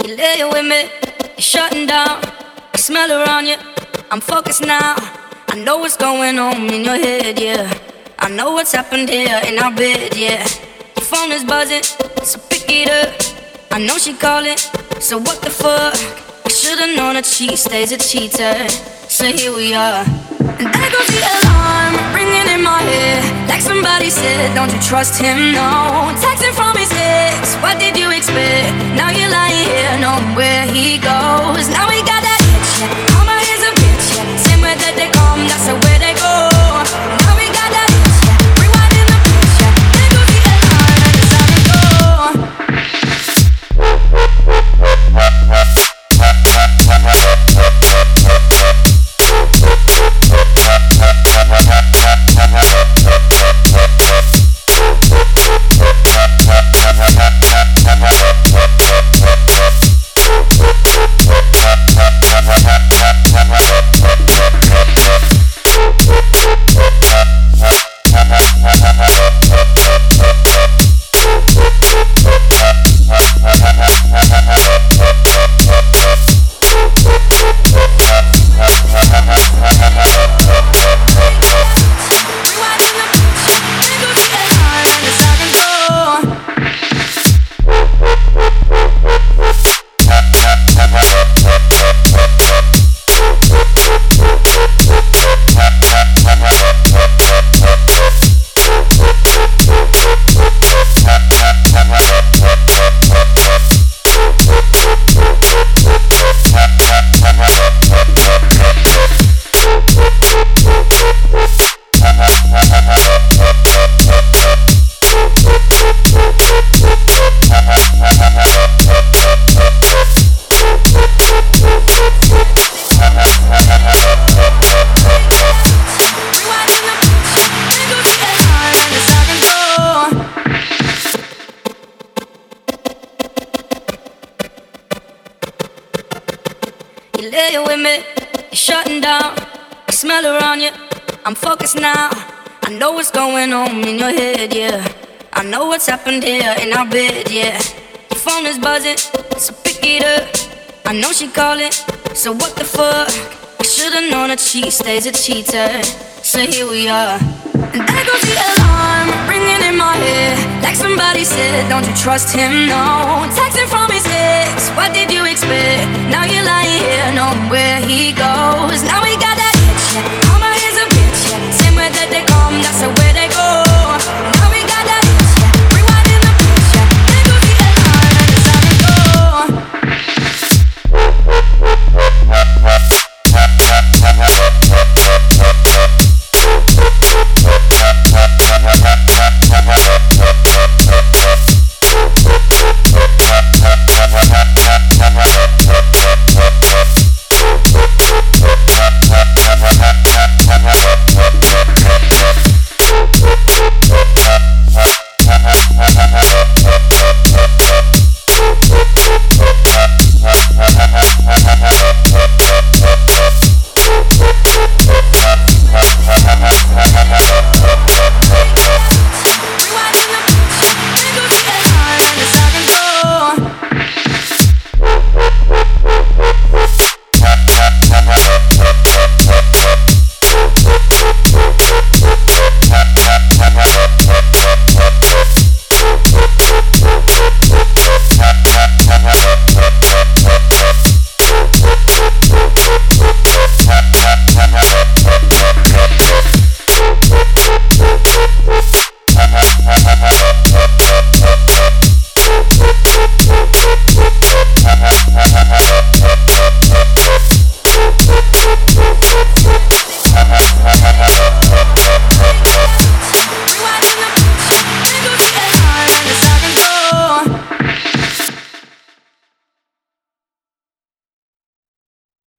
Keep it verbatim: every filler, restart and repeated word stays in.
You lay with me, you're shutting down. I smell around you, I'm focused now. I know what's going on in your head, yeah. I know what's happened here in our bed, yeah. Your phone is buzzing, so pick it up. I know she calling, so what the fuck? I should've known that she stays a cheater. So here we are, and there goes the alarm ringing in my head. Like somebody said, don't you trust him, no. Texting from his ex, what did you expect? Now you're lying here, knowing where he goes. Now we got that itch, yeah. Mama is a bitch, yeah. Same way that they come, that's the way they go. Now we got that itch, yeah. Rewinding the bitch, yeah. There goes the alarm and it's time to go. You lay with me, you're shutting down. I smell around you, I'm focused now. I know what's going on in your head, yeah. I know what's happened here in our bed, yeah. Your phone is buzzing, so pick it up. I know she calling, so what the fuck? I should've known that she stays a cheater. So here we are, and there goes the alarm ringing in my head. Like somebody said, don't you trust him, no. Texting from his ex, what did you expect? Now you're lying here, knowing where he goes. Now we got that itch, yeah.